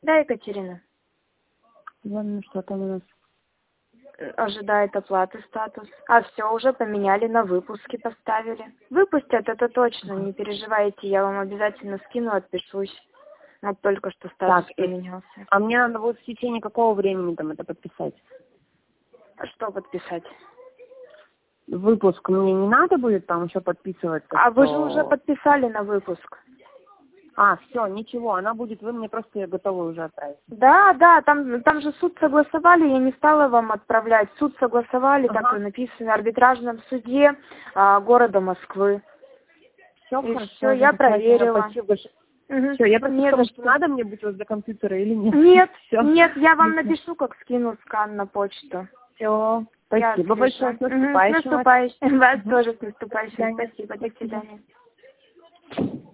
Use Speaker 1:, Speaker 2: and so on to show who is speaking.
Speaker 1: Да, Екатерина.
Speaker 2: Ладно, что там у нас?
Speaker 1: Ожидает оплаты статус. А все, уже поменяли, на выпуске поставили. Выпустят, это точно, не переживайте, я вам обязательно скину, отпишусь. Вот только что статус
Speaker 2: Так,
Speaker 1: поменялся.
Speaker 2: а мне надо вот в течение какого времени там это подписать?
Speaker 1: А что подписать?
Speaker 2: Выпуск мне не надо будет там еще подписывать?
Speaker 1: А вы же уже подписали на выпуск.
Speaker 2: А, все, ничего, она будет, вы мне просто ее готовы уже отправить.
Speaker 1: Да, да, там же суд согласовали, я не стала вам отправлять. Суд согласовали, так и написано, в арбитражном суде города Москвы.
Speaker 2: Все,
Speaker 1: И
Speaker 2: хорошо.
Speaker 1: все, я проверила.
Speaker 2: Спасибо. Все, я просто
Speaker 1: Не за
Speaker 2: потому,
Speaker 1: что.
Speaker 2: надо мне быть возле компьютера или нет?
Speaker 1: Нет,
Speaker 2: Все.
Speaker 1: нет, я вам напишу, как скину скан на почту.
Speaker 2: Все. Спасибо большое. С
Speaker 1: С
Speaker 2: наступающим.
Speaker 1: наступающим. Вас тоже с наступающим.
Speaker 2: До свидания.
Speaker 1: Спасибо. До свидания.